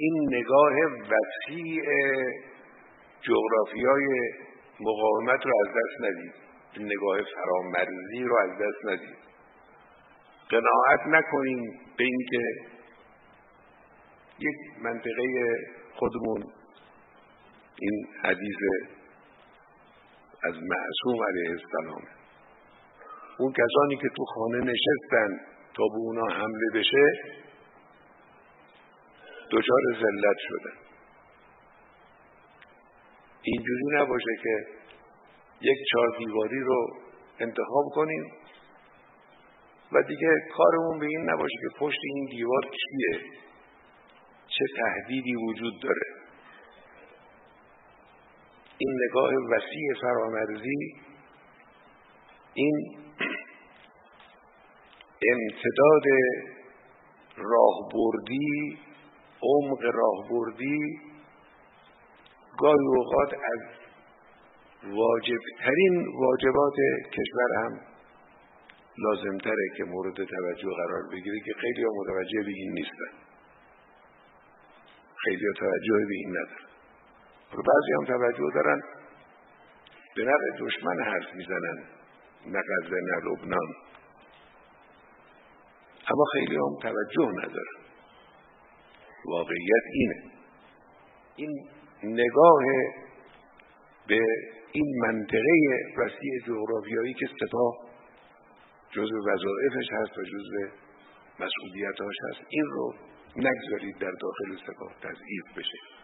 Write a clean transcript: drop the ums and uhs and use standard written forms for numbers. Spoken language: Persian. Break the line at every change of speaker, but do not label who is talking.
این نگاه وسیع جغرافیای مقاومت رو از دست ندید، این نگاه فرامرزی رو از دست ندید. قناعت نکنیم به این که یک منطقه خودمون، این حدیث از معصوم علیه السلام، اون کسانی که تو خانه نشستن تا به اونا حمله بشه دچار ذلت شدن. اینجوری نباشه که یک چهار دیواری رو انتخاب کنیم و دیگه کارمون به این نباشه که پشت این دیوار کیه، چه تهدیدی وجود داره. این نگاه وسیع فرامرزی، این امتداد راهبردی، عمق راهبردی گاهی اوقات از واجبترین واجبات کشور هم لازمتره که مورد توجه قرار بگیره که خیلی ها متوجه به این نیستن، خیلی ها توجه به این ندارن. بعضی هم توجه دارن، به نفع دشمن حرف میزنن، نه غزه نه لبنان، اما خیلی هم توجه ندارن. واقعیت اینه. این نگاه به این منطقه وسیع جغرافیایی که سپاه جزء وظایفش هست و جزء مسئولیتاش هست، این رو نگذارید در داخل سپاه تضعیف بشه.